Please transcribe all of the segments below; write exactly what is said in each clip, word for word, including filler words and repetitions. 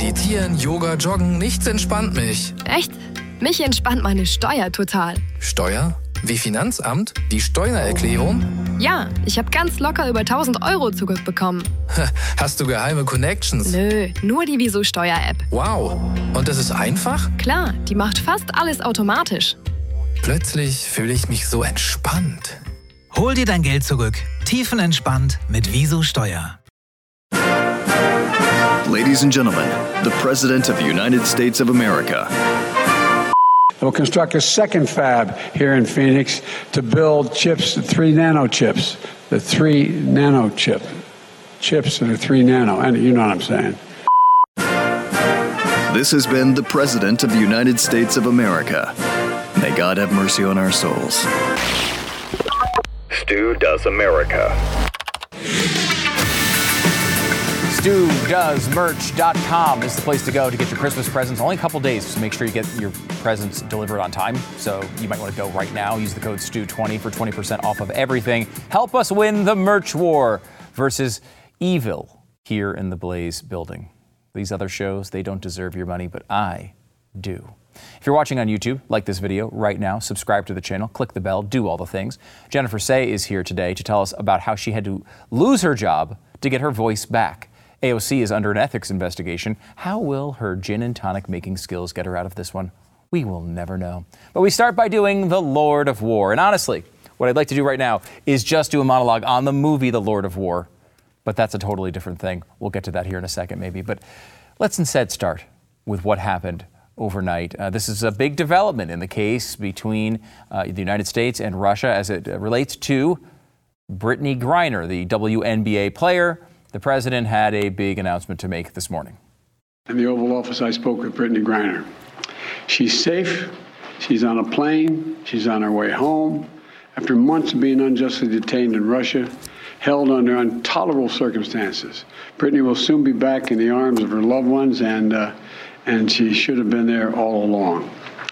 Meditieren, Yoga, Joggen, nichts entspannt mich. Echt? Mich entspannt meine Steuer total. Steuer? Wie Finanzamt? Die Steuererklärung? Ja, ich habe ganz locker über tausend Euro zurückbekommen. Hast du geheime Connections? Nö, nur die Wieso Steuer-App. Wow. Und das ist einfach? Klar, die macht fast alles automatisch. Plötzlich fühle ich mich so entspannt. Hol dir dein Geld zurück. Tiefenentspannt mit Wieso Steuer. Ladies and gentlemen, the President of the United States of America. We'll construct a second fab here in Phoenix to build chips, the three nano chips, the three nano chip, chips that are three nano, and you know what I'm saying. This has been the President of the United States of America. May God have mercy on our souls. Stu Does America. Stu Does Merch dot com is the place to go to get your Christmas presents. Only a couple days, so make sure you get your presents delivered on time. So you might want to go right now. Use the code Stu twenty for twenty percent off of everything. Help us win the merch war versus evil here in the Blaze building. These other shows, they don't deserve your money, but I do. If you're watching on YouTube, like this video right now, subscribe to the channel, click the bell, do all the things. Jennifer Sey is here today to tell us about how she had to lose her job to get her voice back. A O C is under an ethics investigation. How will her gin and tonic making skills get her out of this one? We will never know. But we start by doing The Lord of War. And honestly, what I'd like to do right now is just do a monologue on the movie The Lord of War. But that's a totally different thing. We'll get to that here in a second, maybe. But let's instead start with what happened overnight. Uh, this is a big development in the case between uh, the United States and Russia as it uh, relates to Brittney Griner, the W N B A player. The president had a big announcement to make this morning. In the Oval Office, I spoke with Brittney Griner. She's safe. She's on a plane. She's on her way home. After months of being unjustly detained in Russia, held under intolerable circumstances, Brittney will soon be back in the arms of her loved ones, and uh, and she should have been there all along.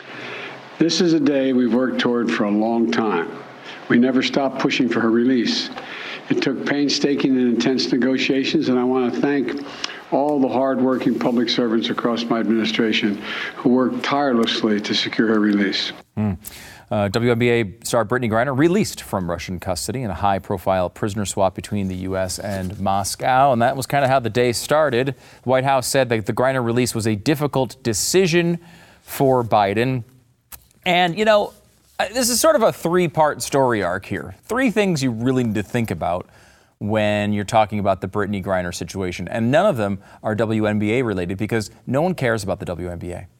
This is a day we've worked toward for a long time. We never stopped pushing for her release. It took painstaking and intense negotiations, and I want to thank all the hard-working public servants across my administration who worked tirelessly to secure her release. Mm. Uh, W N B A star Brittney Griner released from Russian custody in a high-profile prisoner swap between the U S and Moscow, and that was kind of how the day started. The White House said that the Griner release was a difficult decision for Biden. And, you know, this is sort of a three-part story arc here. Three things you really need to think about when you're talking about the Brittney Griner situation. And none of them are W N B A related because no one cares about the W N B A.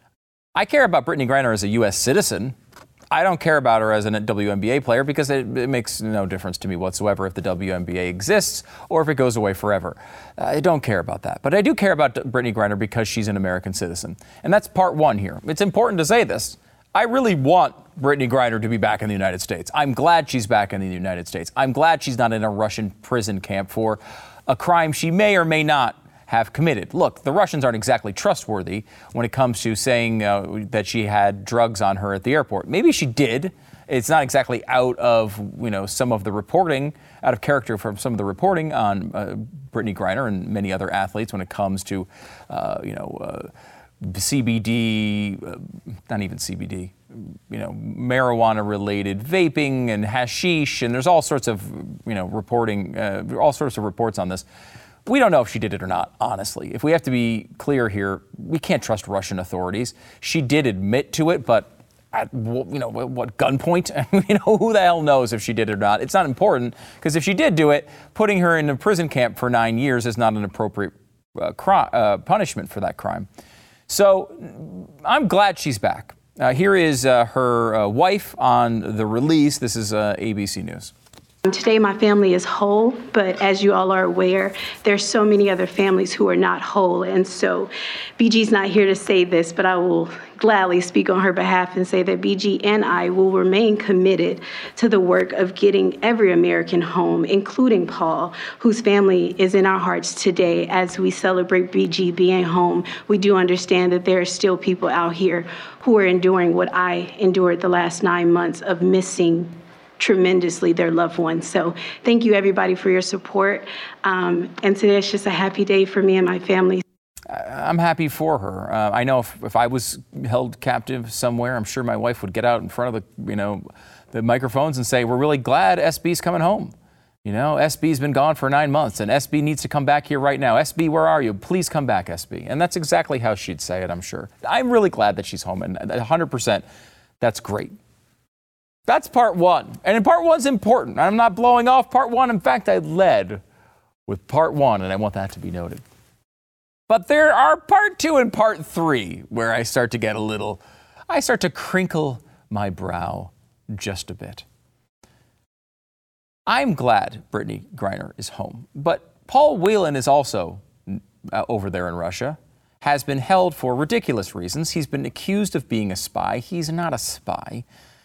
I care about Brittney Griner as a U S citizen. I don't care about her as a W N B A player because it, it makes no difference to me whatsoever if the W N B A exists or if it goes away forever. I don't care about that. But I do care about Brittney Griner because she's an American citizen. And that's part one here. It's important to say this. I really want Brittney Griner to be back in the United States. I'm glad she's back in the United States. I'm glad she's not in a Russian prison camp for a crime she may or may not have committed. Look, the Russians aren't exactly trustworthy when it comes to saying uh, that she had drugs on her at the airport. Maybe she did. It's not exactly out of, you know, some of the reporting, out of character from some of the reporting on uh, Brittney Griner and many other athletes when it comes to, uh, you know, uh, C B D, uh, not even C B D, you know, marijuana-related vaping and hashish, and there's all sorts of, you know, reporting, uh, all sorts of reports on this. We don't know if she did it or not, honestly. If we have to be clear here, we can't trust Russian authorities. She did admit to it, but at, you know, what, gunpoint? You know, who the hell knows if she did it or not? It's not important, because if she did do it, putting her in a prison camp for nine years is not an appropriate uh, cri- uh, punishment for that crime. So I'm glad she's back. Uh, here is uh, her uh, wife on the release. This is uh, A B C News. Today, my family is whole, but as you all are aware, there's so many other families who are not whole. And so B G's not here to say this, but I will gladly speak on her behalf and say that B G and I will remain committed to the work of getting every American home, including Paul, whose family is in our hearts today. As we celebrate B G being home, we do understand that there are still people out here who are enduring what I endured the last nine months of missing tremendously their loved ones. So thank you, everybody, for your support. Um, and today it's just a happy day for me and my family. I'm happy for her. Uh, I know if, if I was held captive somewhere, I'm sure my wife would get out in front of the, you know, the microphones and say, we're really glad S B's coming home. You know, S B's been gone for nine months and S B needs to come back here right now. S B, where are you? Please come back, S B. And that's exactly how she'd say it, I'm sure. I'm really glad that she's home, and one hundred percent, that's great. That's part one. And part one's important. I'm not blowing off part one. In fact, I led with part one, and I want that to be noted. But there are part two and part three where I start to get a little, I start to crinkle my brow just a bit. I'm glad Brittany Griner is home, but Paul Whelan is also uh, over there in Russia, has been held for ridiculous reasons. He's been accused of being a spy. He's not a spy,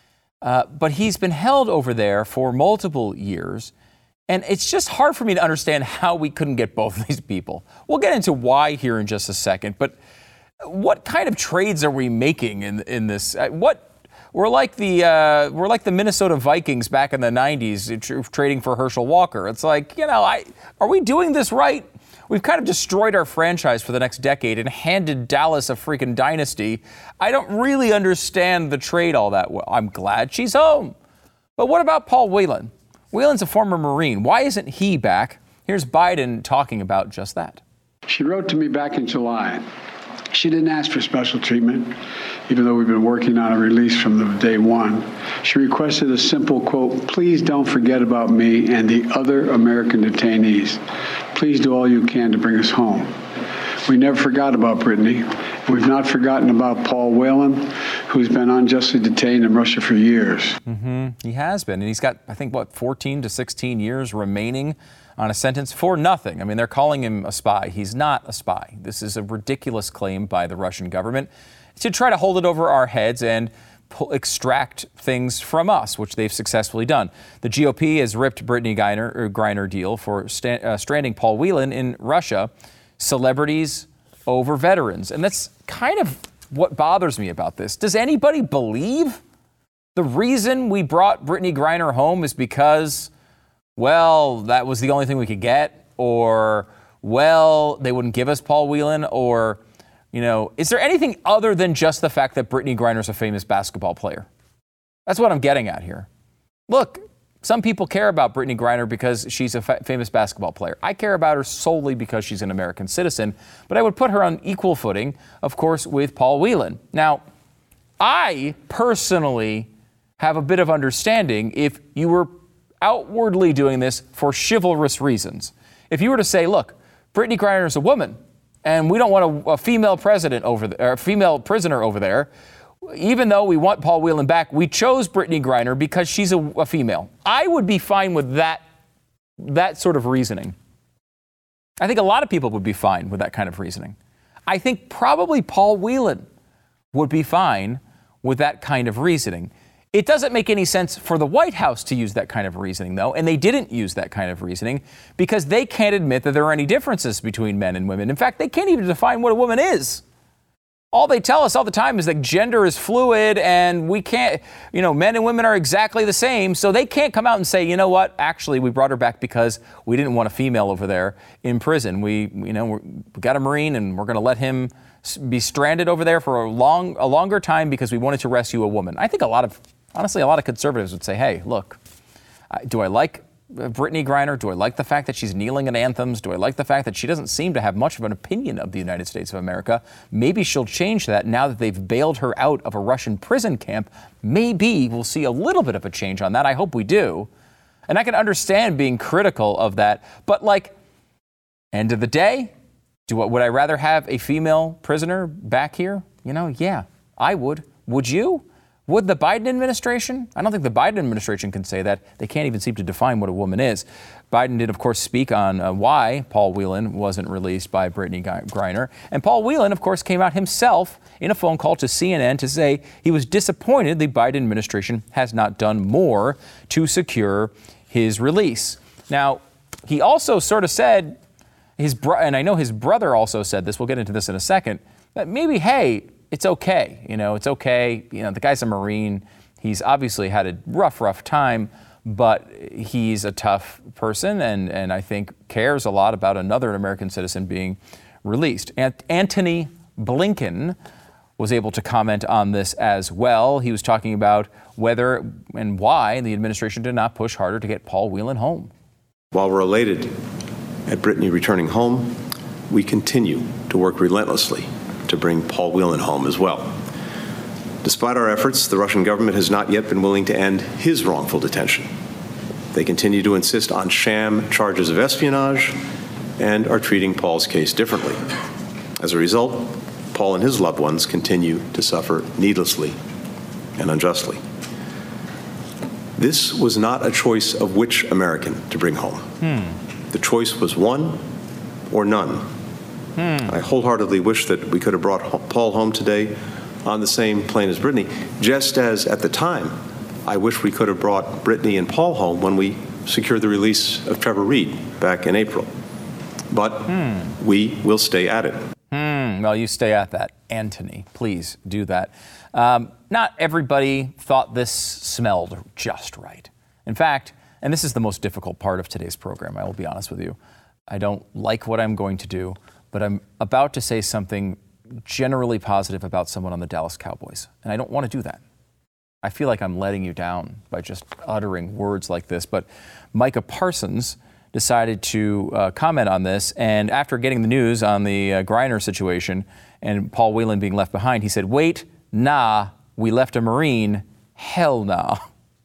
uh, but he's been held over there for multiple years, and it's just hard for me to understand how we couldn't get both of these people. We'll get into why here in just a second, but what kind of trades are we making in in this? Uh, what We're like the uh, we're like the Minnesota Vikings back in the nineties, tr- trading for Herschel Walker. It's like, you know, I are we doing this right? We've kind of destroyed our franchise for the next decade and handed Dallas a freaking dynasty. I don't really understand the trade all that well. I'm glad she's home. But what about Paul Whelan? Whelan's a former Marine. Why isn't he back? Here's Biden talking about just that. She wrote to me back in July. She didn't ask for special treatment, even though we've been working on a release from the day one. She requested a simple quote, please don't forget about me and the other American detainees. Please do all you can to bring us home. We never forgot about Brittany. We've not forgotten about Paul Whelan, who's been unjustly detained in Russia for years. Mm-hmm. He has been, and he's got, I think, what, fourteen to sixteen years remaining on a sentence for nothing. I mean, they're calling him a spy. He's not a spy. This is a ridiculous claim by the Russian government to try to hold it over our heads and pull, extract things from us, which they've successfully done. The G O P has ripped Brittany Griner, or Griner deal for sta- uh, stranding Paul Whelan in Russia, celebrities over veterans. And that's kind of what bothers me about this. Does anybody believe the reason we brought Brittany Griner home is because, well, that was the only thing we could get, or, well, they wouldn't give us Paul Whelan, or, you know, is there anything other than just the fact that Brittany Griner's a famous basketball player? That's what I'm getting at here. Look, some people care about Brittany Griner because she's a fa- famous basketball player. I care about her solely because she's an American citizen, but I would put her on equal footing, of course, with Paul Whelan. Now, I personally have a bit of understanding if you were outwardly doing this for chivalrous reasons. If you were to say, look, Brittany Griner is a woman, and we don't want a, a female president over there, or a female prisoner over there, even though we want Paul Whelan back, we chose Brittany Griner because she's a, a female. I would be fine with that, that sort of reasoning. I think a lot of people would be fine with that kind of reasoning. I think probably Paul Whelan would be fine with that kind of reasoning. It doesn't make any sense for the White House to use that kind of reasoning, though, and they didn't use that kind of reasoning because they can't admit that there are any differences between men and women. In fact, they can't even define what a woman is. All they tell us all the time is that gender is fluid and we can't, you know, men and women are exactly the same. So they can't come out and say, you know what, actually, we brought her back because we didn't want a female over there in prison. We, you know, we got a Marine and we're going to let him be stranded over there for a long, a longer time because we wanted to rescue a woman. I think a lot of, honestly, a lot of conservatives would say, hey, look, do I like Brittany Griner? Do I like the fact that she's kneeling at anthems? Do I like the fact that she doesn't seem to have much of an opinion of the United States of America? Maybe she'll change that now that they've bailed her out of a Russian prison camp. Maybe we'll see a little bit of a change on that. I hope we do. And I can understand being critical of that. But like, end of the day, do would I rather have a female prisoner back here? You know, yeah, I would. Would you? Would the Biden administration? I don't think the Biden administration can say that. They can't even seem to define what a woman is. Biden did, of course, speak on uh, why Paul Whelan wasn't released by Brittany Griner. And Paul Whelan, of course, came out himself in a phone call to C N N to say he was disappointed the Biden administration has not done more to secure his release. Now, he also sort of said, his bro- and I know his brother also said this, we'll get into this in a second, that maybe, hey, it's okay. You know, it's okay. You know, the guy's a Marine. He's obviously had a rough, rough time, but he's a tough person and, and I think cares a lot about another American citizen being released. Ant- Antony Blinken was able to comment on this as well. He was talking about whether and why the administration did not push harder to get Paul Whelan home. While we're elated at Brittany returning home, we continue to work relentlessly to bring Paul Whelan home as well. Despite our efforts, the Russian government has not yet been willing to end his wrongful detention. They continue to insist on sham charges of espionage and are treating Paul's case differently. As a result, Paul and his loved ones continue to suffer needlessly and unjustly. This was not a choice of which American to bring home. Hmm. The choice was one or none. Hmm. I wholeheartedly wish that we could have brought Paul home today on the same plane as Brittany, just as at the time I wish we could have brought Brittany and Paul home when we secured the release of Trevor Reed back in April. But hmm. we will stay at it. Hmm. Well, you stay at that, Antony. Please do that. Um, not everybody thought this smelled just right. In fact, and this is the most difficult part of today's program, I will be honest with you, I don't like what I'm going to do, but I'm about to say something generally positive about someone on the Dallas Cowboys, and I don't want to do that. I feel like I'm letting you down by just uttering words like this, but Micah Parsons decided to uh, comment on this, and after getting the news on the uh, Griner situation and Paul Whelan being left behind, he said, wait, nah, we left a Marine, hell nah.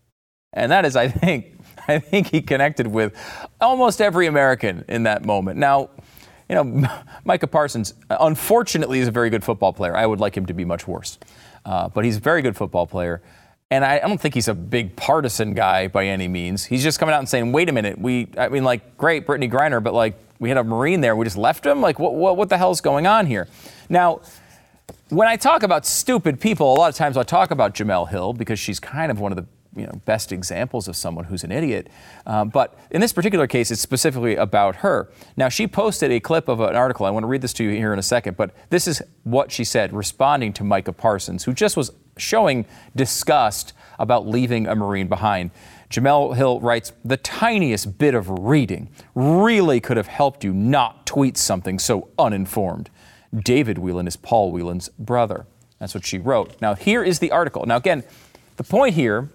And that is, I think, I think he connected with almost every American in that moment. Now, you know, Micah Parsons, unfortunately, is a very good football player. I would like him to be much worse. Uh, but he's a very good football player. And I, I don't think he's a big partisan guy by any means. He's just coming out and saying, wait a minute, we, I mean, like, great, Brittany Griner, but, like, we had a Marine there. We just left him? Like, what, what, what the hell's going on here? Now, when I talk about stupid people, a lot of times I talk about Jemele Hill because she's kind of one of the you know, best examples of someone who's an idiot. Um, but in this particular case, it's specifically about her. Now, she posted a clip of an article. I want to read this to you here in a second, but this is what she said, responding to Micah Parsons, who just was showing disgust about leaving a Marine behind. Jemele Hill writes, the tiniest bit of reading really could have helped you not tweet something so uninformed. David Whelan is Paul Whelan's brother. That's what she wrote. Now, here is the article. Now, again, the point here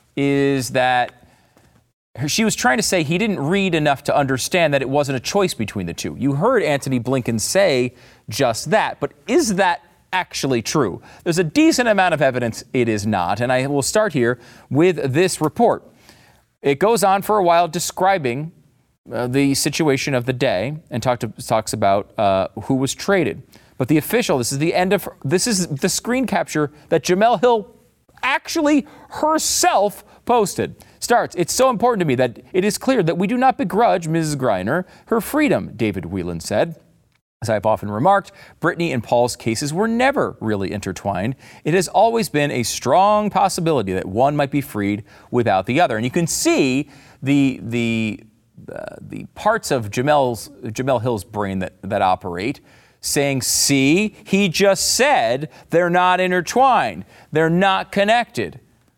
is that she was trying to say he didn't read enough to understand that it wasn't a choice between the two. You heard Antony Blinken say just that, but is that actually true? There's a decent amount of evidence it is not, and I will start here with this report. It goes on for a while describing uh, the situation of the day and talk to, talks about uh, who was traded. But the official, this is the end of, this is the screen capture that Jemele Hill actually herself posted. Starts, it's so important to me that it is clear that we do not begrudge Missus Griner her freedom, David Whelan said. As I've often remarked, Brittany and Paul's cases were never really intertwined. It has always been a strong possibility that one might be freed without the other. And you can see the the uh, the parts of Jemele's, Jemele Hill's brain that, that operate saying, see, he just said they're not intertwined. They're not connected.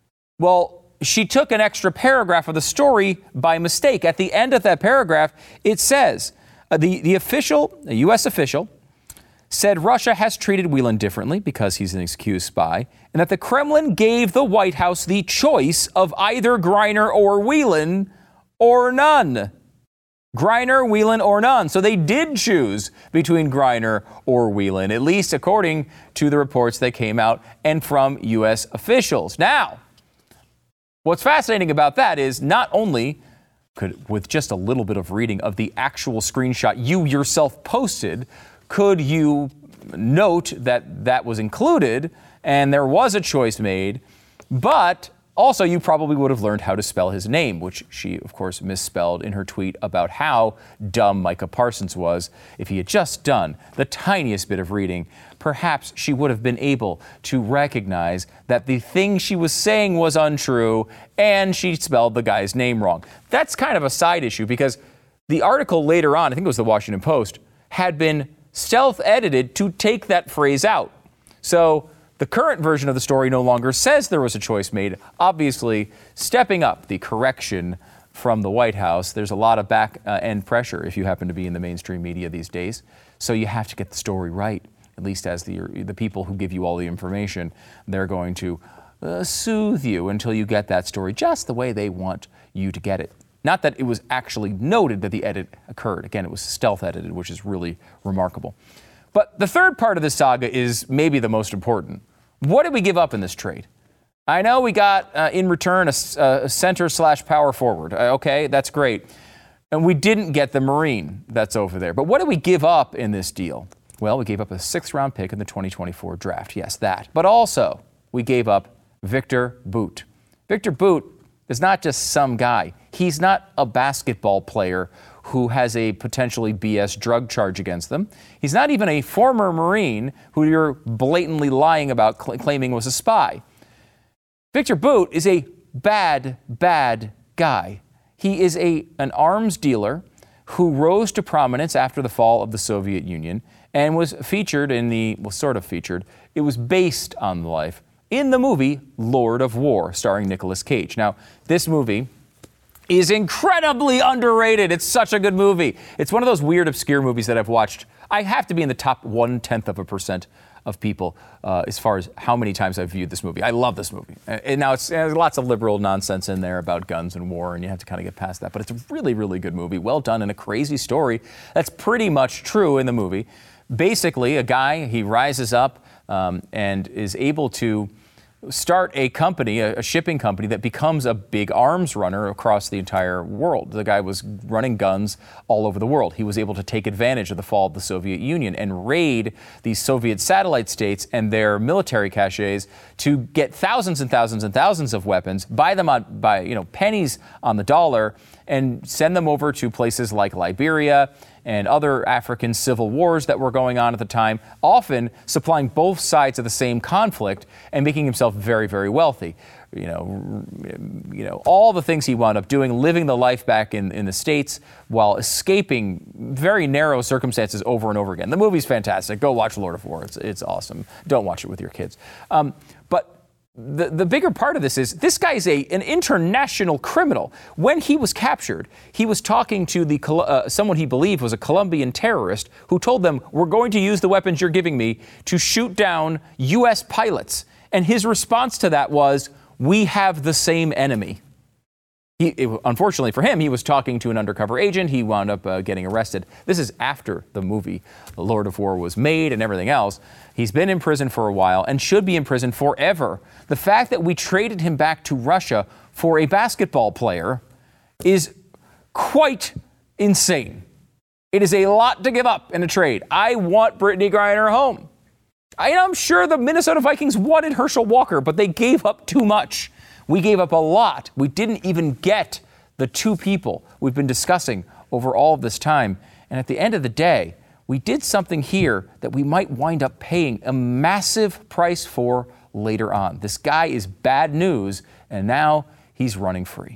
Well, she took an extra paragraph of the story by mistake. At the end of that paragraph, it says, uh, the, the official, a U S official, said Russia has treated Whelan differently because he's an accused spy, and that the Kremlin gave the White House the choice of either Griner or Whelan or none. Griner, Whelan, or none. So they did choose between Griner or Whelan, at least according to the reports that came out and from U S officials. Now, what's fascinating about that is not only could, with just a little bit of reading of the actual screenshot you yourself posted, could you note that that was included and there was a choice made, but also, you probably would have learned how to spell his name, which she, of course, misspelled in her tweet about how dumb Micah Parsons was. If he had just done the tiniest bit of reading, perhaps she would have been able to recognize that the thing she was saying was untrue and she spelled the guy's name wrong. That's kind of a side issue because the article later on, I think it was the Washington Post, had been stealth-edited to take that phrase out. So the current version of the story no longer says there was a choice made, obviously stepping up the correction from the White House. There's a lot of back uh, end pressure if you happen to be in the mainstream media these days. So you have to get the story right, at least as the, the people who give you all the information. They're going to uh, soothe you until you get that story just the way they want you to get it. Not that it was actually noted that the edit occurred. Again, it was stealth edited, which is really remarkable. But the third part of this saga is maybe the most important. What did we give up in this trade? I know we got, uh, in return, a, a center slash power forward. Uh, okay, that's great. And we didn't get the Marine that's over there. But what did we give up in this deal? Well, we gave up a sixth round pick in the twenty twenty-four draft. Yes, that. But also, we gave up Victor Bout. Victor Bout is not just some guy. He's not a basketball player who has a potentially B S drug charge against them. He's not even a former Marine who you're blatantly lying about cl- claiming was a spy. Victor Bout is a bad, bad guy. He is a an arms dealer who rose to prominence after the fall of the Soviet Union and was featured in the, well, sort of featured, it was based on the life in the movie Lord of War, starring Nicolas Cage. Now, this movie is incredibly underrated. It's such a good movie. It's one of those weird, obscure movies that I've watched. I have to be in the top one-tenth of a percent of people uh, as far as how many times I've viewed this movie. I love this movie. And now it's, there's lots of liberal nonsense in there about guns and war, and you have to kind of get past that. But it's a really, really good movie, well done, and a crazy story that's pretty much true in the movie. Basically, a guy, he rises up um, and is able to start a company, a, a shipping company that becomes a big arms runner across the entire world. The guy was running guns all over the world. He was able to take advantage of the fall of the Soviet Union and raid these Soviet satellite states and their military caches to get thousands and thousands and thousands of weapons, buy them on, by you know pennies on the dollar, and send them over to places like Liberia and other African civil wars that were going on at the time, often supplying both sides of the same conflict and making himself very, very wealthy. You know, you know, all the things he wound up doing, living the life back in, in the States while escaping very narrow circumstances over and over again. The movie's fantastic. Go watch Lord of War. It's, it's awesome. Don't watch it with your kids. Um, but The, the bigger part of this is this guy is a, an international criminal. When he was captured, he was talking to the uh, someone he believed was a Colombian terrorist who told them, "We're going to use the weapons you're giving me to shoot down U S pilots." And his response to that was, "We have the same enemy." He, it, unfortunately for him, he was talking to an undercover agent. He wound up uh, getting arrested. This is after the movie The Lord of War was made and everything else. He's been in prison for a while and should be in prison forever. The fact that we traded him back to Russia for a basketball player is quite insane. It is a lot to give up in a trade. I want Brittney Griner home. I, I'm sure the Minnesota Vikings wanted Herschel Walker, but they gave up too much. We gave up a lot. We didn't even get the two people we've been discussing over all of this time. And at the end of the day, we did something here that we might wind up paying a massive price for later on. This guy is bad news, and now he's running free.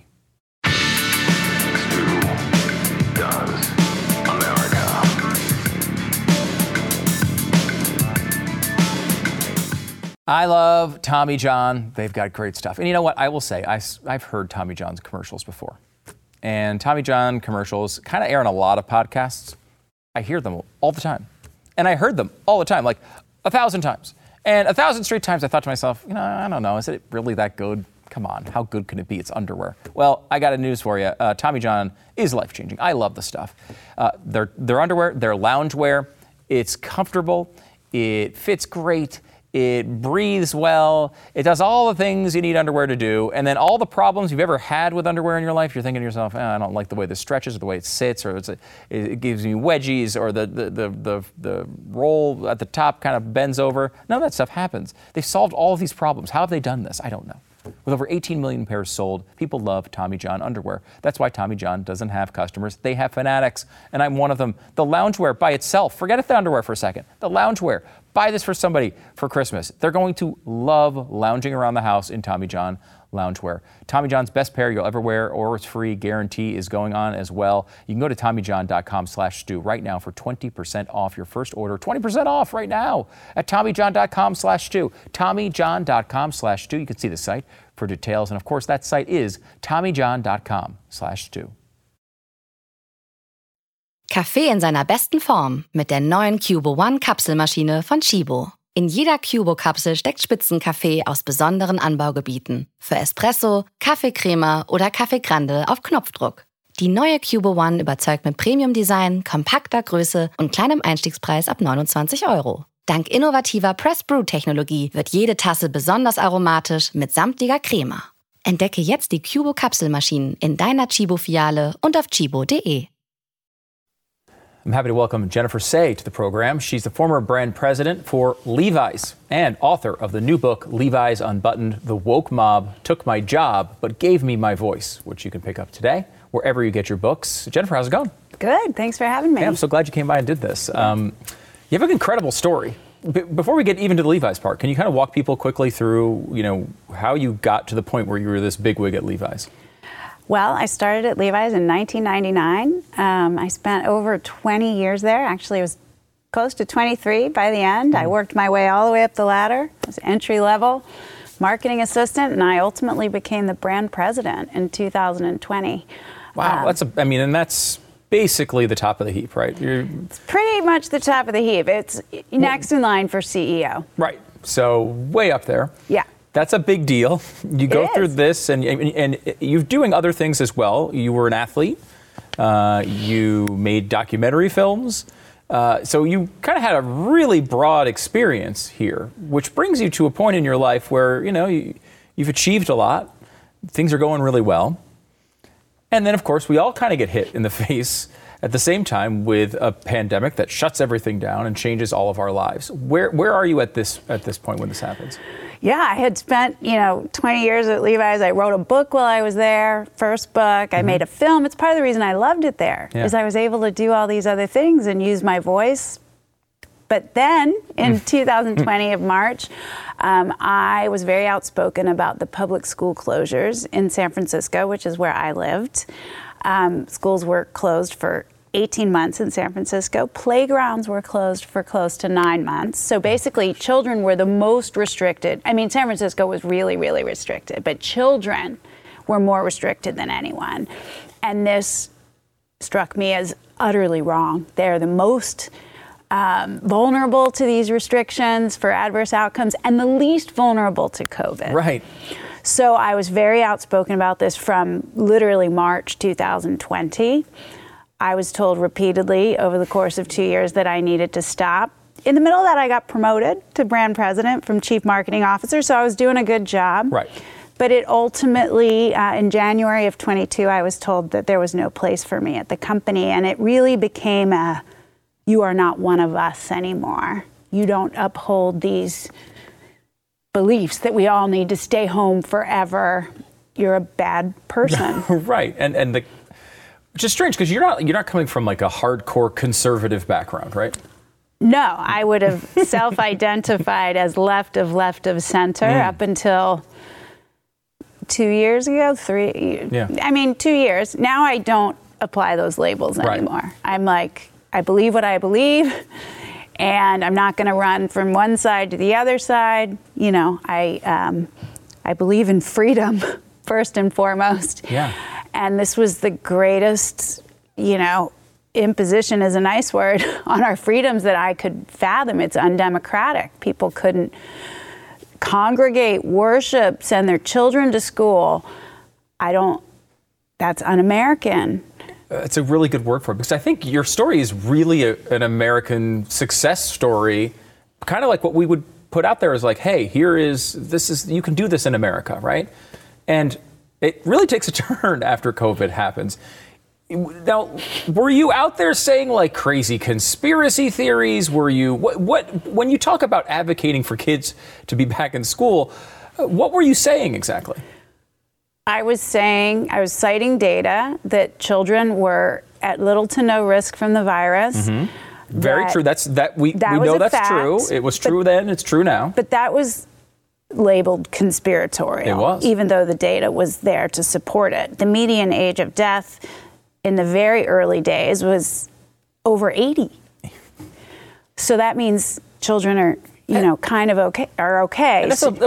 I love Tommy John. They've got great stuff. And you know what? I will say, I, I've heard Tommy John's commercials before. And Tommy John commercials kind of air on a lot of podcasts. I hear them all the time. And I heard them all the time, like a thousand times. And a thousand straight times I thought to myself, you know, I don't know, is it really that good? Come on, how good can it be? It's underwear. Well, I got a news for you. Uh, Tommy John is life-changing. I love the stuff. Uh, their, their underwear, their loungewear, it's comfortable, it fits great, it breathes well, it does all the things you need underwear to do, and then all the problems you've ever had with underwear in your life, you're thinking to yourself, oh, I don't like the way this stretches or the way it sits, or it's a, it gives me wedgies, or the, the, the, the, the roll at the top kind of bends over. None of that stuff happens. They've solved all of these problems. How have they done this? I don't know. With over eighteen million pairs sold, people love Tommy John underwear. That's why Tommy John doesn't have customers. They have fanatics, and I'm one of them. The loungewear by itself, forget the underwear for a second. The loungewear, buy this for somebody for Christmas. They're going to love lounging around the house in Tommy John loungewear. Tommy John's best pair you'll ever wear, or it's free guarantee is going on as well. You can go to TommyJohn.com slash Stu right now for twenty percent off your first order. twenty percent off right now at TommyJohn.com slash Stu. TommyJohn.com slash Stu. You can see the site for details. And of course, that site is TommyJohn.com slash Stu. Kaffee in seiner besten Form mit der neuen Cubo One Kapselmaschine von Chibo. In jeder Cubo-Kapsel steckt Spitzenkaffee aus besonderen Anbaugebieten. Für Espresso, Kaffeecrema oder Kaffee Grande auf Knopfdruck. Die neue Cubo One überzeugt mit Premium-Design, kompakter Größe und kleinem Einstiegspreis ab neunundzwanzig Euro. Dank innovativer Press-Brew-Technologie wird jede Tasse besonders aromatisch mit samtiger Crema. Entdecke jetzt die Cubo-Kapselmaschinen in deiner Chibo-Filiale und auf chibo punkt de. I'm happy to welcome Jennifer Say to the program. She's the former brand president for Levi's and author of the new book, Levi's Unbuttoned, The Woke Mob Took My Job But Gave Me My Voice, which you can pick up today wherever you get your books. Jennifer, how's it going? Good. Thanks for having me. Yeah, I'm so glad you came by and did this. Um, you have an incredible story. B- before we get even to the Levi's part, can you kind of walk people quickly through, you know, how you got to the point where you were this bigwig at Levi's? Well, I started at Levi's in nineteen ninety-nine. Um, I spent over twenty years there. Actually, it was close to twenty-three by the end. Mm. I worked my way all the way up the ladder. I was entry level, marketing assistant, and I ultimately became the brand president in two thousand twenty. Wow, um, that's a, I mean, and that's basically the top of the heap, right? You're, it's pretty much the top of the heap. It's next in line for C E O. Right. So way up there. Yeah. That's a big deal. You go it through is. this, and, and and you're doing other things as well. You were an athlete. Uh, you made documentary films. Uh, so you kind of had a really broad experience here, which brings you to a point in your life where, you know, you, you've achieved a lot. Things are going really well. And then, of course, we all kind of get hit in the face at the same time with a pandemic that shuts everything down and changes all of our lives. Where where are you at this at this point when this happens? Yeah, I had spent, you know, twenty years at Levi's. I wrote a book while I was there, first book. I mm-hmm. made a film. It's part of the reason I loved it there, yeah. is I was able to do all these other things and use my voice. But then in two thousand twenty of March, um, I was very outspoken about the public school closures in San Francisco, which is where I lived. Um, schools were closed for eighteen months in San Francisco. Playgrounds were closed for close to nine months. So basically, children were the most restricted. I mean, San Francisco was really, really restricted, but children were more restricted than anyone. And this struck me as utterly wrong. They're the most um, vulnerable to these restrictions for adverse outcomes and the least vulnerable to COVID. Right. So I was very outspoken about this from literally March two thousand twenty. I was told repeatedly over the course of two years that I needed to stop. In the middle of that, I got promoted to brand president from chief marketing officer, so I was doing a good job. Right. But it ultimately, uh, in January of twenty-two, I was told that there was no place for me at the company, and it really became a, you are not one of us anymore. You don't uphold these beliefs that we all need to stay home forever. You're a bad person. Right, and and the which is strange because you're not you're not coming from like a hardcore conservative background, right? No, I would have self-identified as left of left of center mm. up until two years ago, three. Yeah. I mean, two years. Now I don't apply those labels right. anymore. I'm like, I believe what I believe. And I'm not going to run from one side to the other side. You know, I um, I believe in freedom first and foremost. Yeah. And this was the greatest, you know, imposition is a nice word on our freedoms that I could fathom. It's undemocratic. People couldn't congregate, worship, send their children to school. I don't. That's un-American. It's a really good word for it, because I think your story is really a, an American success story, kind of like what we would put out there as like, hey, here is, this is, you can do this in America, right? And it really takes a turn after COVID happens. Now, were you out there saying like crazy conspiracy theories? Were you, what, what when you talk about advocating for kids to be back in school, what were you saying exactly? I was saying, I was citing data that children were at little to no risk from the virus. Mm-hmm. Very that, true. That's that we, that we know that's fact, true. It was true but, then, it's true now. But that was labeled conspiratorial. It was. Even though the data was there to support it. The median age of death in the very early days was over eighty. So that means children are, you know, kind of okay, are okay. And that's a, that was a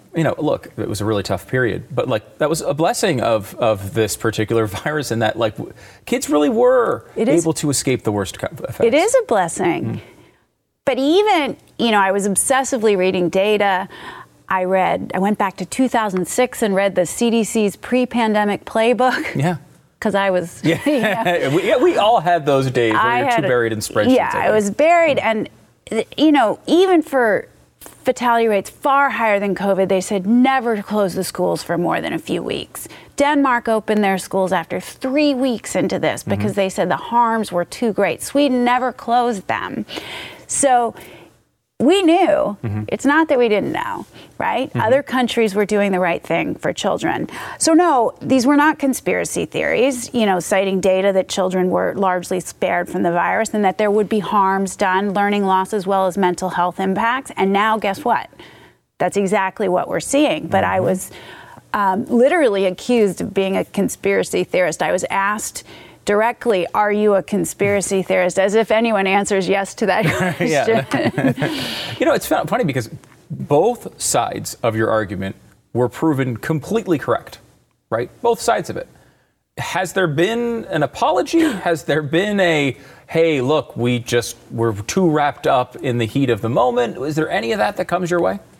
you know, look, it was a really tough period, but like that was a blessing of of this particular virus, in that like w- kids really were able to escape the worst effects. It is a blessing. Mm. But even, you know, I was obsessively reading data. I read, I went back to two thousand six and read the C D C's pre-pandemic playbook. Yeah. Because I was, yeah. You know, we, yeah, we all had those days where I you're too a, buried in spreadsheets. Yeah, I, I was buried. And, you know, even for fatality rates far higher than COVID, they said never close the schools for more than a few weeks. Denmark opened their schools after three weeks into this because mm-hmm. they said the harms were too great. Sweden never closed them. So we knew. Mm-hmm. It's not that we didn't know, right? Mm-hmm. Other countries were doing the right thing for children. So no, these were not conspiracy theories, you know, citing data that children were largely spared from the virus and that there would be harms done, learning loss as well as mental health impacts. And now guess what? That's exactly what we're seeing. But mm-hmm. I was um, literally accused of being a conspiracy theorist. I was asked directly, are you a conspiracy theorist? As if anyone answers yes to that question. You know, it's funny because both sides of your argument were proven completely correct, right? Both sides of it. Has there been an apology? Has there been a, hey, look, we just were too wrapped up in the heat of the moment? Is there any of that that comes your way?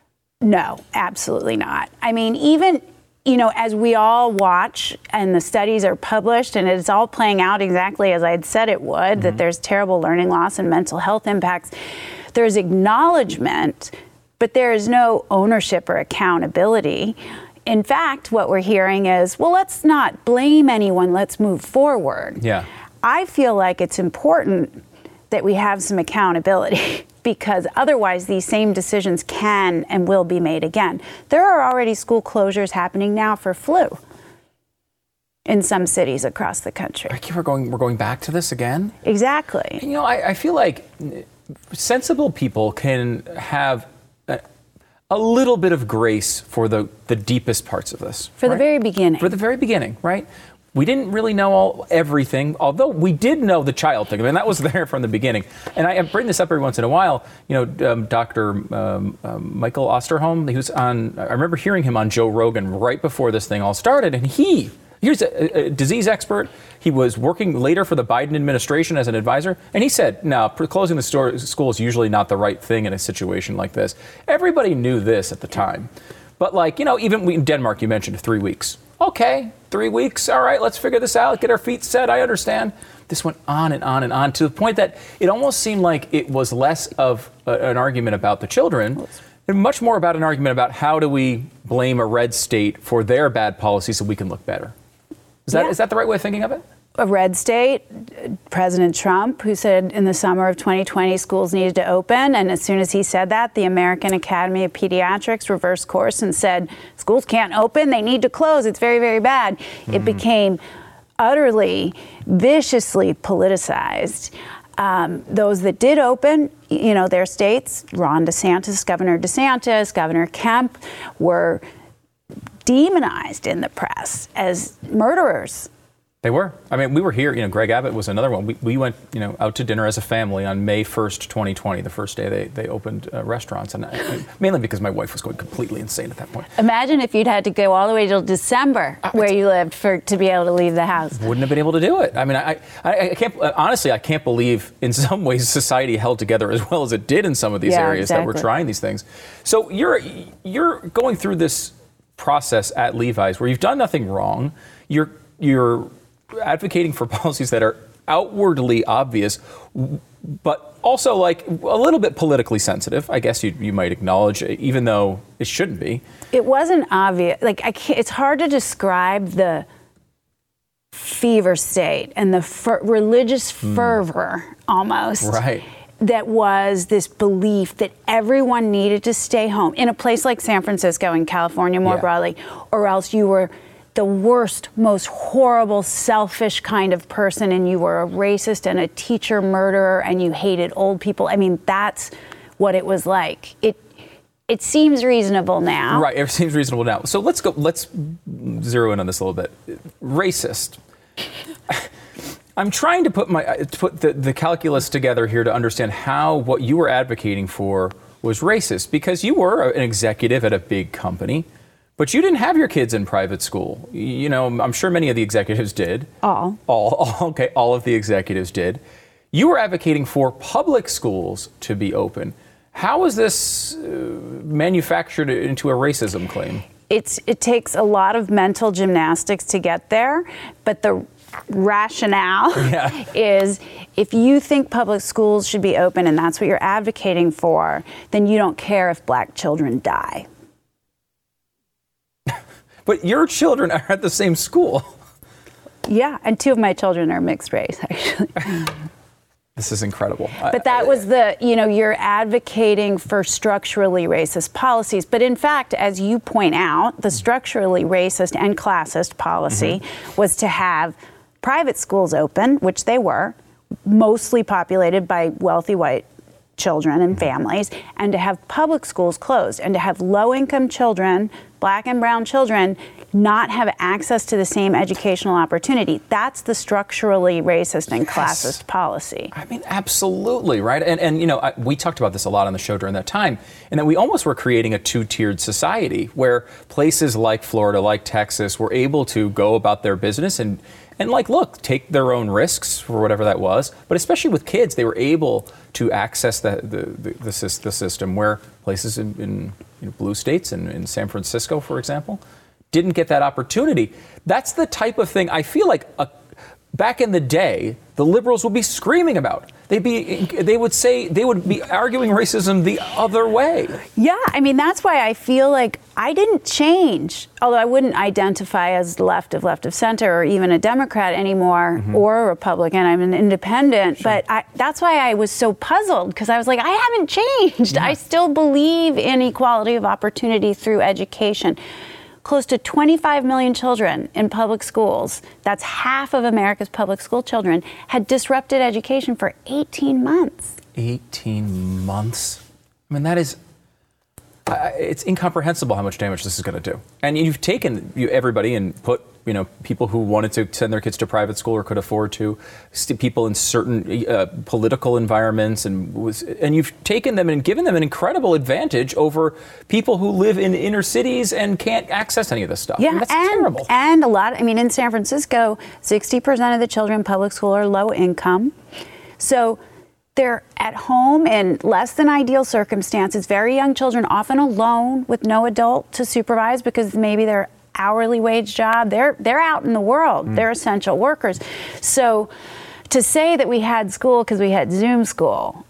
No, absolutely not. I mean, even, you know, as we all watch and the studies are published and it's all playing out exactly as I had said it would, mm-hmm. that there's terrible learning loss and mental health impacts, there's acknowledgement, but there is no ownership or accountability. In fact, what we're hearing is, well, let's not blame anyone, let's move forward. Yeah. I feel like it's important that we have some accountability because otherwise these same decisions can and will be made again. There are already school closures happening now for flu in some cities across the country. We're going, we're going back to this again? Exactly. You know, I, I feel like sensible people can have a, a little bit of grace for the, the deepest parts of this. For right? the very beginning. For the very beginning, right? We didn't really know all everything, although we did know the child thing. I mean, that was there from the beginning. And I bring this up every once in a while. You know, um, Doctor Um, um, Michael Osterholm, he was on, I remember hearing him on Joe Rogan right before this thing all started. And he, here's a, a disease expert. He was working later for the Biden administration as an advisor. And he said, no, closing the store, school is usually not the right thing in a situation like this. Everybody knew this at the time. But like, you know, even we, in Denmark, you mentioned three weeks. Okay, three weeks. All right, let's figure this out. Get our feet set. I understand. This went on and on and on to the point that it almost seemed like it was less of a, an argument about the children and much more about an argument about how do we blame a red state for their bad policies so we can look better. Is that, yeah. is that the right way of thinking of it? A red state, President Trump, who said in the summer of twenty twenty schools needed to open. And as soon as he said that, the American Academy of Pediatrics reversed course and said, schools can't open, they need to close. It's very, very bad. Mm-hmm. It became utterly, viciously politicized. Um, those that did open, you know, their states, Ron DeSantis, Governor DeSantis, Governor Kemp, were demonized in the press as murderers. They were. I mean, we were here. You know, Greg Abbott was another one. We, we went, you know, out to dinner as a family on May first, twenty twenty, the first day they, they opened uh, restaurants. And I, mainly because my wife was going completely insane at that point. Imagine if you'd had to go all the way till December uh, where you lived for to be able to leave the house. Wouldn't have been able to do it. I mean, I, I, I can't, honestly, I can't believe in some ways society held together as well as it did in some of these yeah, areas exactly. that were trying these things. So you're you're going through this process at Levi's where you've done nothing wrong. You're you're advocating for policies that are outwardly obvious, but also like a little bit politically sensitive, I guess you you might acknowledge, even though it shouldn't be. It wasn't obvious. Like I can't, it's hard to describe the fever state and the fer- religious fervor mm. almost. Right. That was this belief that everyone needed to stay home in a place like San Francisco and California more yeah. broadly, or else you were the worst, most horrible, selfish kind of person, and you were a racist and a teacher murderer, and you hated old people. I mean, that's what it was like. It it seems reasonable now. Right, it seems reasonable now. So let's go. Let's zero in on this a little bit. Racist. I'm trying to put my to put the, the calculus together here to understand how what you were advocating for was racist, because you were an executive at a big company, but you didn't have your kids in private school. You know, I'm sure many of the executives did. All. All, all okay, all of the executives did. You were advocating for public schools to be open. How is this uh, manufactured into a racism claim? It's, it takes a lot of mental gymnastics to get there, but the rationale yeah. is if you think public schools should be open and that's what you're advocating for, then you don't care if black children die. But your children are at the same school. Yeah, and two of my children are mixed race, actually. This is incredible. But that was the, you know, you're advocating for structurally racist policies. But in fact, as you point out, the structurally racist and classist policy mm-hmm. was to have private schools open, which they were, mostly populated by wealthy white children and families, and to have public schools closed, and to have low-income children, black and brown children, not have access to the same educational opportunity. That's the structurally racist and classist yes. policy. I mean, absolutely, right? And, and you know, I, we talked about this a lot on the show during that time, and that we almost were creating a two-tiered society where places like Florida, like Texas, were able to go about their business and And like, look, take their own risks for whatever that was. But especially with kids, they were able to access the the, the, the, the system where places in, in you know, blue states and in San Francisco, for example, didn't get that opportunity. That's the type of thing I feel like a, back in the day, the liberals would be screaming about. They'd be, they would say, they would be arguing racism the other way. Yeah, I mean, that's why I feel like I didn't change, although I wouldn't identify as left of left of center or even a Democrat anymore mm-hmm. or a Republican. I'm an independent, sure. but I, that's why I was so puzzled, because I was like, I haven't changed. Yeah. I still believe in equality of opportunity through education. Close to twenty-five million children in public schools, that's half of America's public school children, had disrupted education for eighteen months. eighteen months? I mean, that is, uh, it's incomprehensible how much damage this is going to do. And you've taken you, everybody and put, you know, people who wanted to send their kids to private school or could afford to, st- people in certain uh, political environments, and was, and you've taken them and given them an incredible advantage over people who live in inner cities and can't access any of this stuff. Yeah, I mean, that's and, terrible. And a lot, I mean, in San Francisco, sixty percent of the children in public school are low income. So they're at home in less than ideal circumstances, very young children, often alone with no adult to supervise because maybe they're hourly wage job. They're they're out in the world. Mm. They're essential workers. So to say that we had school because we had Zoom school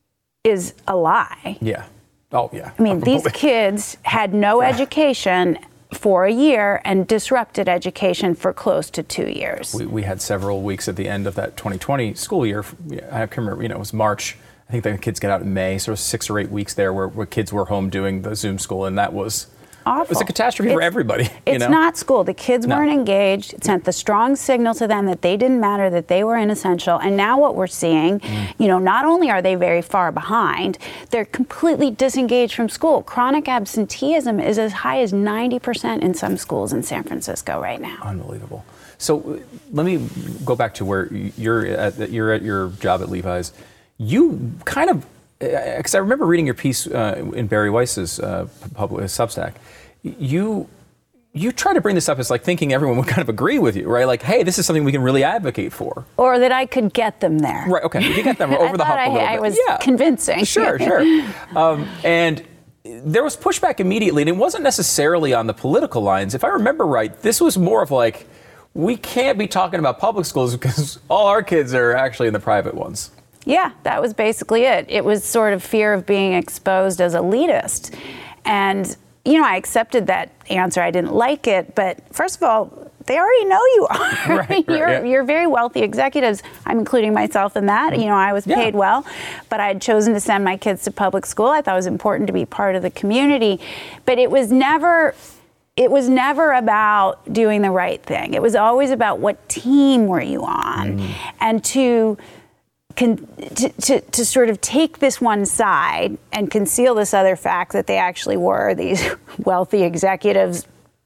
is a lie. Yeah. Oh, yeah. I mean, these kids had no education for a year and disrupted education for close to two years. We, we had several weeks at the end of that twenty twenty school year. I can remember, you know, it was March. I think the kids get out in May. So it was six or eight weeks there where, where kids were home doing the Zoom school, and that was awful. It was a catastrophe it's, for everybody. It's you know? not school. The kids no. weren't engaged. It sent the strong signal to them that they didn't matter, that they were inessential. And now what we're seeing, mm. you know, not only are they very far behind, they're completely disengaged from school. Chronic absenteeism is as high as ninety percent in some schools in San Francisco right now. Unbelievable. So let me go back to where you're at, you're at your job at Levi's. You kind of, because I remember reading your piece uh, in Barry Weiss's uh, public Substack. You you try to bring this up as like thinking everyone would kind of agree with you, right? Like, hey, this is something we can really advocate for. Or that I could get them there. Right, okay. You can get them over the hump I, a little I bit. was yeah. convincing. Sure, sure. Um, and there was pushback immediately, and it wasn't necessarily on the political lines. If I remember right, this was more of like, we can't be talking about public schools because all our kids are actually in the private ones. Yeah, that was basically it. It was sort of fear of being exposed as elitist. And, you know, I accepted that answer. I didn't like it. But first of all, they already know you are. Right, right, you're, yeah. you're very wealthy executives. I'm including myself in that. You know, I was paid yeah. well, but I had chosen to send my kids to public school. I thought it was important to be part of the community. But it was never... It was never about doing the right thing. It was always about what team were you on, mm. and to, con- to, to to sort of take this one side and conceal this other fact that they actually were these wealthy executives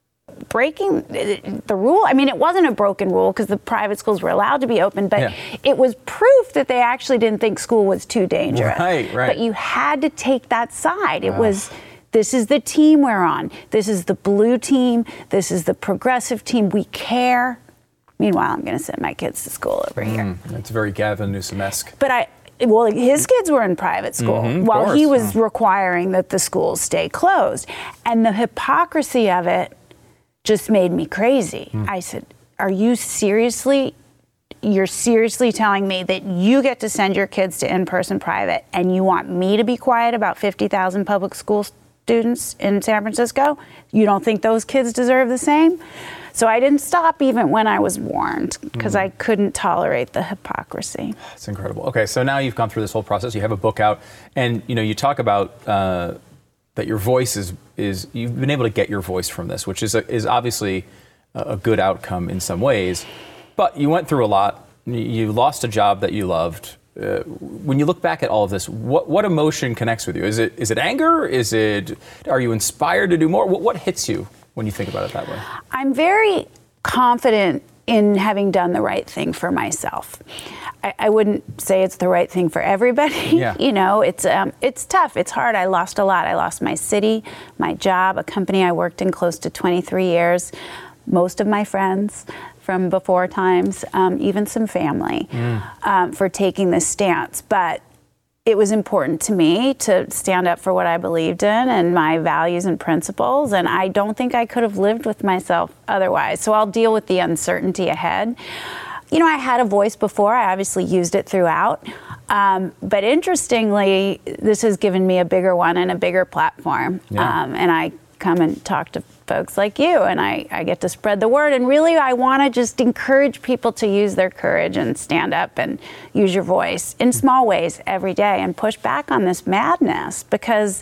breaking the rule. I mean, it wasn't a broken rule because the private schools were allowed to be open, but yeah. it was proof that they actually didn't think school was too dangerous. Right, right. But you had to take that side. It oh. was, this is the team we're on. This is the blue team. This is the progressive team. We care. Meanwhile, I'm going to send my kids to school over mm, here. That's very Gavin Newsom-esque. But I, well, his kids were in private school mm-hmm, while course. he was requiring that the schools stay closed. And the hypocrisy of it just made me crazy. Mm. I said, are you seriously, you're seriously telling me that you get to send your kids to in-person private and you want me to be quiet about fifty thousand public school students in San Francisco? You don't think those kids deserve the same? So I didn't stop even when I was warned because mm. I couldn't tolerate the hypocrisy. It's incredible. Okay, so now you've gone through this whole process. You have a book out, and you know you talk about uh, that your voice is is you've been able to get your voice from this, which is a, is obviously a good outcome in some ways. But you went through a lot. You lost a job that you loved. Uh, when you look back at all of this, what what emotion connects with you? Is it is it anger? Is it are you inspired to do more? What, what hits you when you think about it that way? I'm very confident in having done the right thing for myself. I, I wouldn't say it's the right thing for everybody. Yeah. You know, it's um, it's tough. It's hard. I lost a lot. I lost my city, my job, a company I worked in close to twenty-three years, most of my friends from before times, um, even some family, mm. um, for taking this stance. But it was important to me to stand up for what I believed in and my values and principles, and I don't think I could have lived with myself otherwise. So I'll deal with the uncertainty ahead. You know, I had a voice before. I obviously used it throughout. Um, but interestingly, this has given me a bigger one and a bigger platform. Yeah. Um, and I come and talk to folks like you, and I, I get to spread the word. And really, I want to just encourage people to use their courage and stand up and use your voice in small ways every day and push back on this madness, because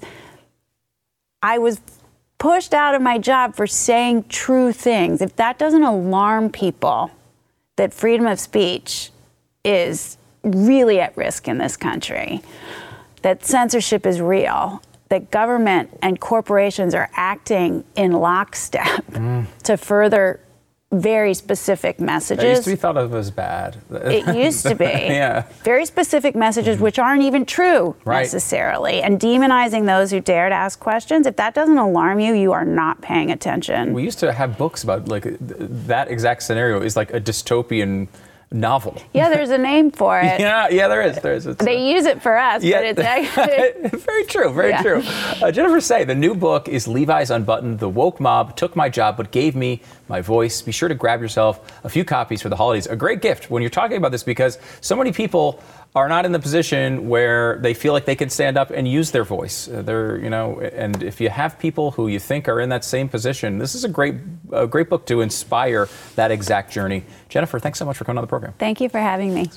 I was pushed out of my job for saying true things. If that doesn't alarm people that freedom of speech is really at risk in this country, that censorship is real, that government and corporations are acting in lockstep mm. to further very specific messages. It used to be thought of as bad. It used to be. Yeah. Very specific messages which aren't even true right. necessarily, and demonizing those who dare to ask questions. If that doesn't alarm you, you are not paying attention. We used to have books about like th- that exact scenario is like a dystopian novel. Yeah, there's a name for it. yeah, yeah, there is. There is. It's they a, use it for us, yeah. but it's actually... very true, very yeah. true. Uh, Jennifer Sey, the new book is Levi's Unbuttoned, The Woke Mob Took My Job But Gave Me My Voice. Be sure to grab yourself a few copies for the holidays. A great gift when you're talking about this, because so many people are not in the position where they feel like they can stand up and use their voice. Uh, they're, you know, and if you have people who you think are in that same position, this is a great, a great book to inspire that exact journey. Jennifer, thanks so much for coming on the program. Thank you for having me.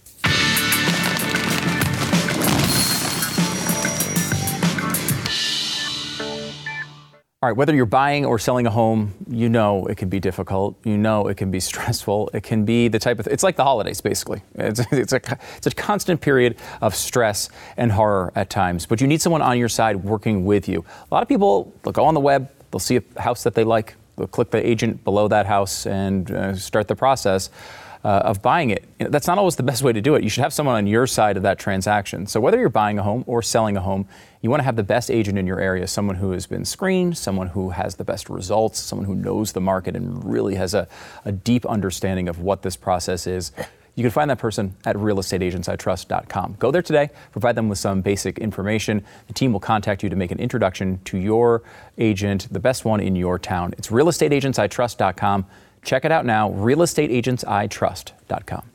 All right, whether you're buying or selling a home, you know it can be difficult. You know it can be stressful. It can be the type of, it's like the holidays, basically. It's, it's, a, it's a constant period of stress and horror at times. But you need someone on your side working with you. A lot of people, they'll go on the web, they'll see a house that they like, they'll click the agent below that house and uh, start the process uh, of buying it. You know, that's not always the best way to do it. You should have someone on your side of that transaction. So whether you're buying a home or selling a home, you want to have the best agent in your area, someone who has been screened, someone who has the best results, someone who knows the market and really has a, a deep understanding of what this process is. You can find that person at real estate agents I trust dot com. Go there today, provide them with some basic information. The team will contact you to make an introduction to your agent, the best one in your town. It's real estate agents I trust dot com. Check it out now, real estate agents I trust dot com.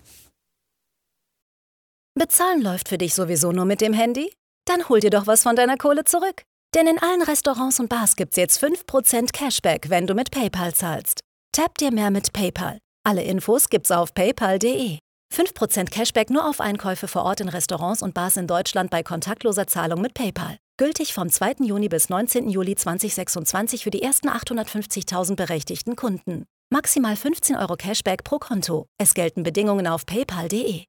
Bezahlen läuft für dich sowieso nur mit dem Handy? Dann hol dir doch was von deiner Kohle zurück. Denn in allen Restaurants und Bars gibt's jetzt fünf Prozent Cashback, wenn du mit PayPal zahlst. Tap dir mehr mit PayPal. Alle Infos gibt's auf paypal punkt de. fünf Prozent Cashback nur auf Einkäufe vor Ort in Restaurants und Bars in Deutschland bei kontaktloser Zahlung mit PayPal. Gültig vom zweiten Juni bis neunzehnten Juli zweitausendsechsundzwanzig für die ersten achthundertfünfzigtausend berechtigten Kunden. Maximal fünfzehn Euro Cashback pro Konto. Es gelten Bedingungen auf paypal punkt de.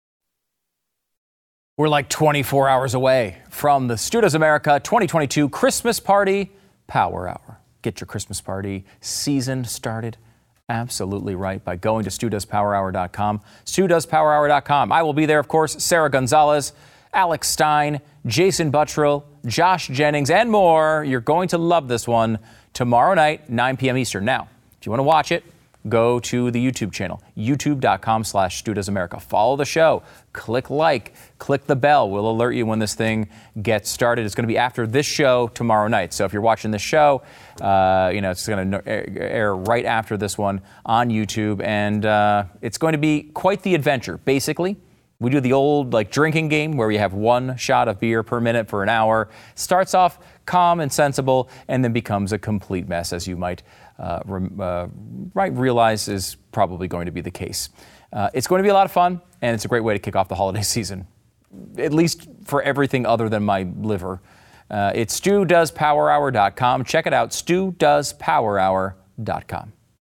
We're like twenty-four hours away from the Studios America twenty twenty-two Christmas Party Power Hour. get your Christmas party season started absolutely right by going to stu does power hour dot com. stu does power hour dot com. I will be there, of course. Sarah Gonzalez, Alex Stein, Jason Buttrill, Josh Jennings, and more. You're going to love this one tomorrow night, nine p.m. Eastern. Now, if you want to watch it, go to the YouTube channel, youtube.com slash Stu Does America. Follow the show. Click like. Click the bell. We'll alert you when this thing gets started. It's going to be after this show tomorrow night. So if you're watching this show, uh, you know, it's going to air right after this one on YouTube. And uh, it's going to be quite the adventure. Basically, we do the old like drinking game where we have one shot of beer per minute for an hour. Starts off calm and sensible and then becomes a complete mess, as you might uh, uh, right realize is probably going to be the case. Uh, it's going to be a lot of fun, and it's a great way to kick off the holiday season, at least for everything other than my liver. Uh, it's stu does power hour dot com. Check it out, stu does power hour dot com.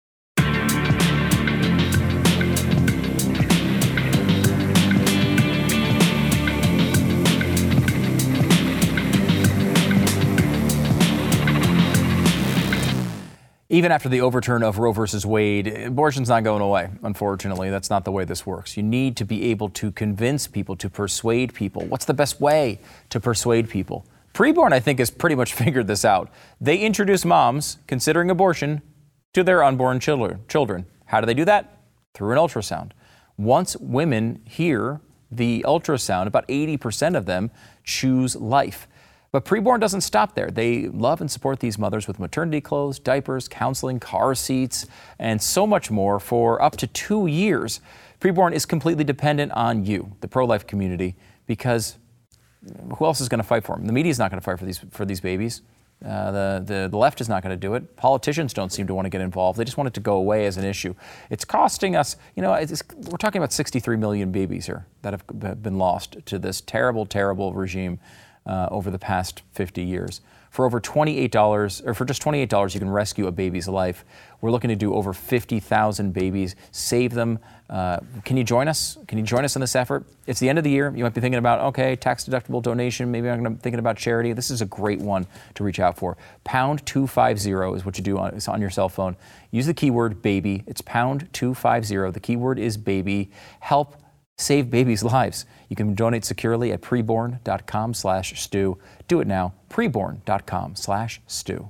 Even after the overturn of Roe versus Wade, abortion's not going away, unfortunately. That's not the way this works. You need to be able to convince people, to persuade people. What's the best way to persuade people? Preborn, I think, has pretty much figured this out. They introduce moms considering abortion to their unborn children. How do they do that? Through an ultrasound. Once women hear the ultrasound, about eighty percent of them choose life. But Preborn doesn't stop there. They love and support these mothers with maternity clothes, diapers, counseling, car seats, and so much more for up to two years. Preborn is completely dependent on you, the pro-life community, because who else is going to fight for them? The media is not going to fight for these for these babies. Uh, the, the the left is not going to do it. Politicians don't seem to want to get involved. They just want it to go away as an issue. It's costing us, you know, it's, we're talking about sixty-three million babies here that have been lost to this terrible, terrible regime. Uh, over the past fifty years. For over twenty-eight dollars, or for just twenty-eight dollars, you can rescue a baby's life. We're looking to do over fifty thousand babies, save them. Uh, can you join us? Can you join us in this effort? It's the end of the year. You might be thinking about, okay, tax-deductible donation. Maybe I'm gonna, thinking about charity. This is a great one to reach out for. Pound two fifty is what you do on, on your cell phone. Use the keyword baby. It's pound two fifty. The keyword is baby. Help save babies' lives. You can donate securely at preborn.com slash stew. Do it now. Preborn.com slash stew.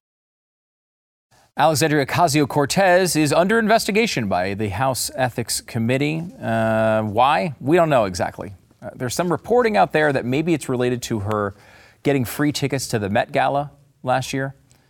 Alexandria Ocasio-Cortez is under investigation by the House Ethics Committee. Uh, why? We don't know exactly. Uh, there's some reporting out there that maybe it's related to her getting free tickets to the Met Gala last year.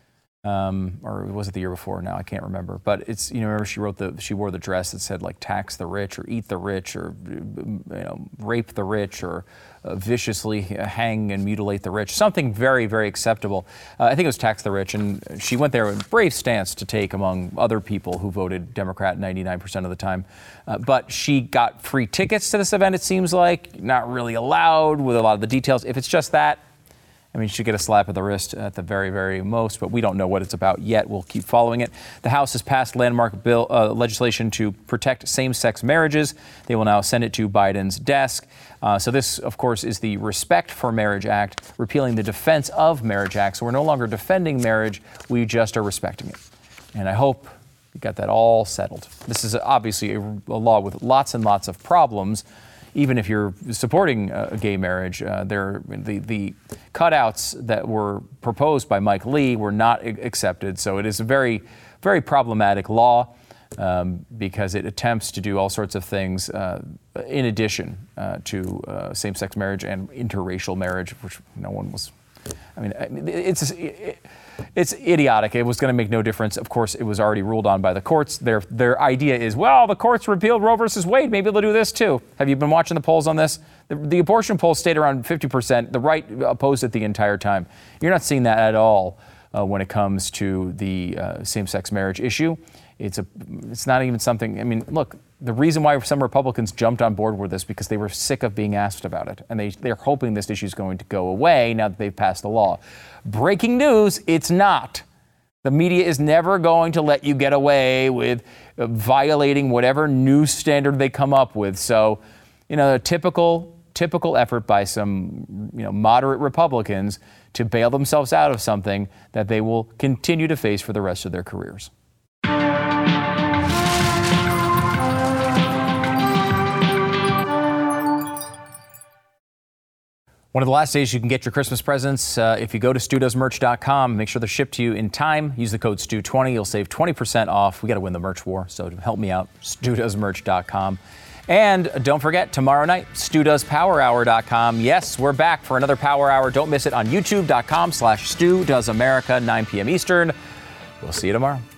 Um, or was it the year before? Now I can't remember. But it's, you know, remember she wrote the she wore the dress that said like tax the rich or eat the rich or, you know, rape the rich or uh, viciously hang and mutilate the rich. Something very, very acceptable. Uh, I think it was tax the rich, and she went there with a brave stance to take among other people who voted Democrat ninety-nine percent of the time. Uh, but she got free tickets to this event. It seems like not really allowed with a lot of the details. If it's just that, I mean, she should get a slap of the wrist at the very, very most, but we don't know what it's about yet. We'll keep following it. The House has passed landmark bill uh, legislation to protect same-sex marriages. They will now send it to Biden's desk. Uh, so this, of course, is the Respect for Marriage Act, repealing the Defense of Marriage Act. So we're no longer defending marriage. We just are respecting it. And I hope we got that all settled. This is obviously a, a law with lots and lots of problems. Even if you're supporting a gay marriage, uh, there the the cutouts that were proposed by Mike Lee were not accepted. So it is a very, very problematic law um, because it attempts to do all sorts of things uh, in addition uh, to uh, same-sex marriage and interracial marriage, which no one was. I mean, it's it, it's idiotic. It was going to make no difference. Of course, it was already ruled on by the courts. Their their idea is, well, the courts repealed Roe versus Wade. Maybe they'll do this too. Have you been watching the polls on this? The, the abortion polls stayed around fifty percent. The right opposed it the entire time. You're not seeing that at all uh, when it comes to the uh, same-sex marriage issue. It's a. It's not even something. I mean, look. The reason why some Republicans jumped on board with this because they were sick of being asked about it, and they they're hoping this issue is going to go away now that they've passed the law. Breaking news: it's not. The media is never going to let you get away with violating whatever new standard they come up with. So, you know, a typical typical effort by some, you know, moderate Republicans to bail themselves out of something that they will continue to face for the rest of their careers. One of the last days you can get your Christmas presents, uh, if you go to stu does merch dot com, make sure they're shipped to you in time. Use the code stu twenty. You'll save twenty percent off. We got to win the merch war, so help me out, stu does merch dot com. And don't forget, tomorrow night, stu does power hour dot com. Yes, we're back for another Power Hour. Don't miss it on youtube dot com slash stu does america, nine p.m. Eastern. We'll see you tomorrow.